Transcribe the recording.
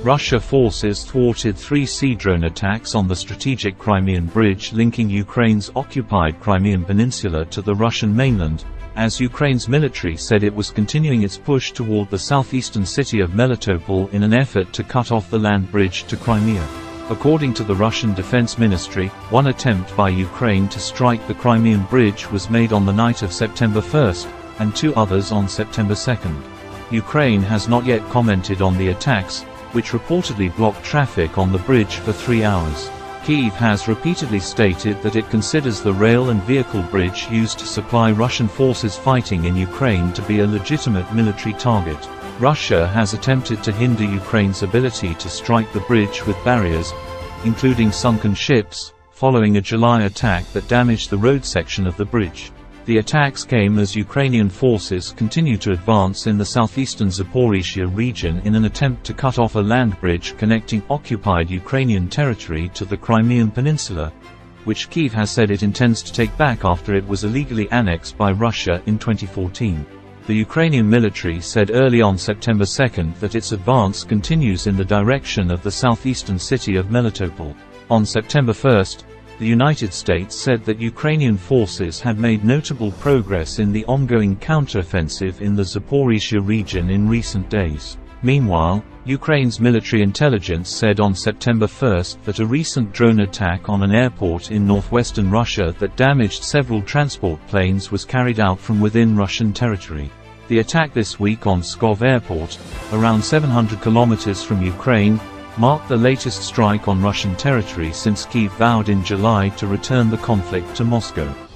Russia forces thwarted 3 sea drone attacks on the strategic Crimean bridge linking Ukraine's occupied Crimean peninsula to the Russian mainland, as Ukraine's military said it was continuing its push toward the southeastern city of Melitopol in an effort to cut off the land bridge to Crimea. According to the Russian Defense Ministry, one attempt by Ukraine to strike the Crimean bridge was made on the night of September 1st, and 2 others on September 2nd. Ukraine has not yet commented on the attacks, which reportedly blocked traffic on the bridge for 3 hours. Kyiv has repeatedly stated that it considers the rail and vehicle bridge used to supply Russian forces fighting in Ukraine to be a legitimate military target. Russia has attempted to hinder Ukraine's ability to strike the bridge with barriers, including sunken ships, following a July attack that damaged the road section of the bridge. The attacks came as Ukrainian forces continue to advance in the southeastern Zaporizhzhia region in an attempt to cut off a land bridge connecting occupied Ukrainian territory to the Crimean Peninsula, which Kyiv has said it intends to take back after it was illegally annexed by Russia in 2014. The Ukrainian military said early on September 2nd that its advance continues in the direction of the southeastern city of Melitopol. On September 1st, the United States said that Ukrainian forces had made notable progress in the ongoing counteroffensive in the Zaporizhzhia region in recent days. Meanwhile, Ukraine's military intelligence said on September 1st that a recent drone attack on an airport in northwestern Russia that damaged several transport planes was carried out from within Russian territory. The attack this week on Pskov Airport, around 700 kilometers from Ukraine, marked the latest strike on Russian territory since Kyiv vowed in July to return the conflict to Moscow.